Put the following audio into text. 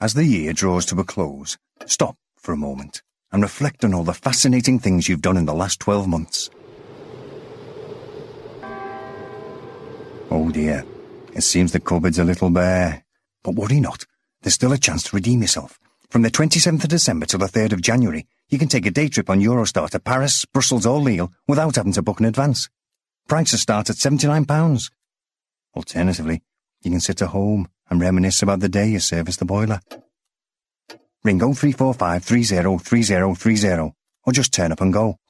As the year draws to a close, stop for a moment and reflect on all the fascinating things you've done in the last 12 months. Oh dear, it seems the cupboard's a little bare. But worry not, there's still a chance to redeem yourself. From the 27th of December till the 3rd of January, you can take a day trip on Eurostar to Paris, Brussels or Lille without having to book in advance. Prices start at £79. Alternatively, you can sit at home and reminisce about the day you serviced the boiler. Ring 0345 30 30 30 or just turn up and go.